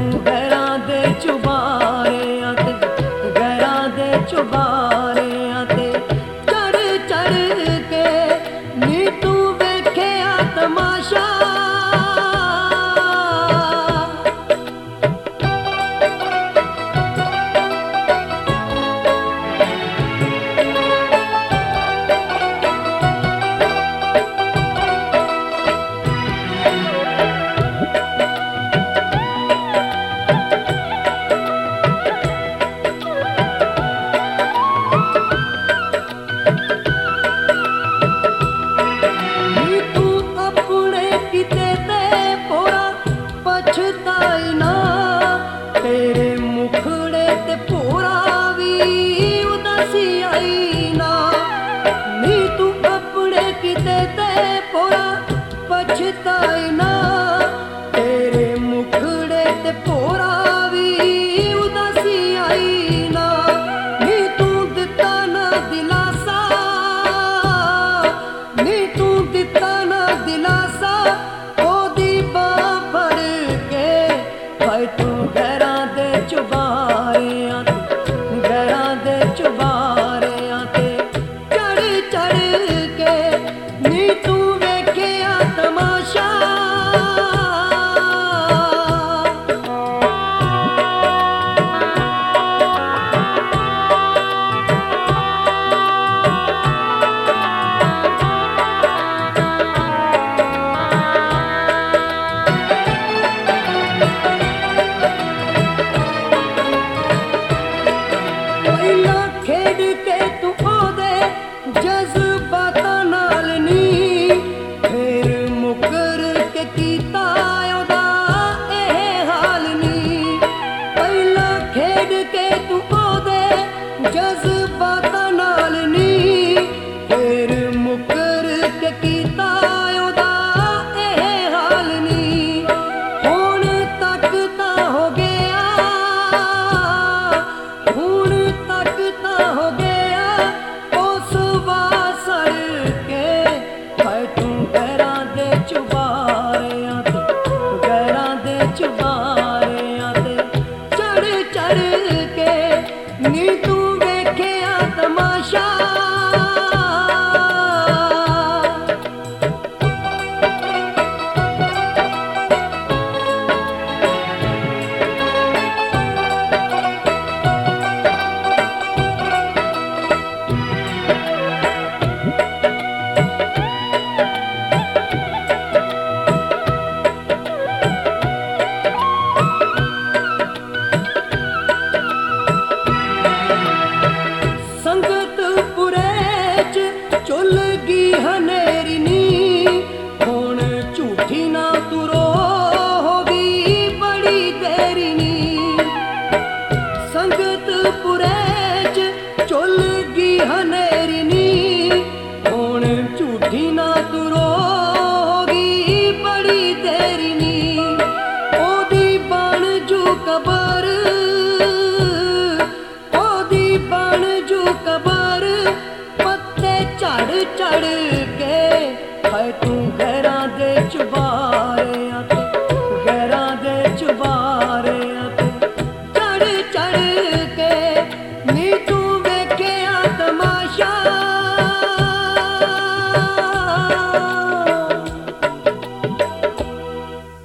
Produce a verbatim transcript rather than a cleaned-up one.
तू गैरां दे चुबारियां ते गैरां दे चुबारियां ते चढ़ चढ़ के नी तू वेखिया तमाशा। पछताई ना तेरे मुखड़े ते पूरा भी उदासी आई ना। नी तू अपने किते ते पूरा पछताई ना तेरे मुखड़े ते पूरा भी उदासी आई ना। नी तू दिता ना दिलासा नी तू दिता ना दिलासा तू गैरां दे चुबारियां ते गैरां दे चुबारियां ते चढ़ चढ़ के नी तू वेखिया तमाशा। खेड के तू ओदे जज्बातां नाल नी फिर मुकर के कीता ओदा एह हाल नी। पहला खेड के तू ओदे जज्बातां नाल नी फिर मुकर के कीता ओदा एह हाल नी। हुण तक तां हो गया हुण तक हो गया उस वासर के हाय तू गैरां दे चुबारियां ते गैरां दे चुबारियां ते चढ़ चढ़ के नी तू वेखिया तमाशा। चुल गी हनेरी नी हुण झूठी ना तू रो होगी बड़ी तेरी नी। संगत पुरे च चुल गी हनेरी नी हुण झूठी ना तू रो होगी बड़ी तेरी नी। ओदी बन जू कबर ओदी बन जू कबर चढ़ चढ़ के हाय तू गैरां दे चुबारियां ते गैरां दे चुबारियां ते चढ़ चढ़